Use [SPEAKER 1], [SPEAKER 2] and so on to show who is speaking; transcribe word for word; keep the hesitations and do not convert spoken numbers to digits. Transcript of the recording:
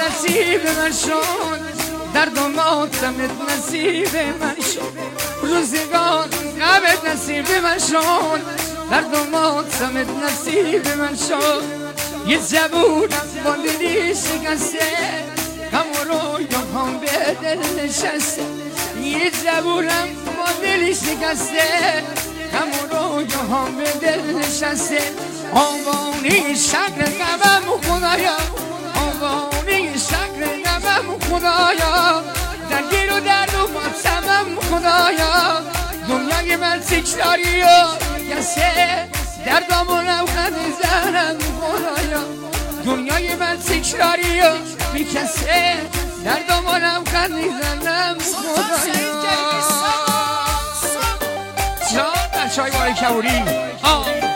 [SPEAKER 1] نصیب من شد، درد و ماتمت نصیب من شد. روزگار غمت نصیب من شد، درد و ماتمت نصیب من شد. یه زبونم با دلی شکسته، غم و رویاهام به دل نشسته. یه زبونم با دلی شکسته، غم و رویاهام به دل نشسته. آوانی شکر غمم خدایا، آوانی شکر غمم خدایا، درگیر و درد و ماتمم خدایا. دنیای من تکراری و کسه، دردامونم خند میزنم خدایا. دنیای من تکراری و میکسه، دردامونم خند میزنم خدایا. جا بچه های باره کبوری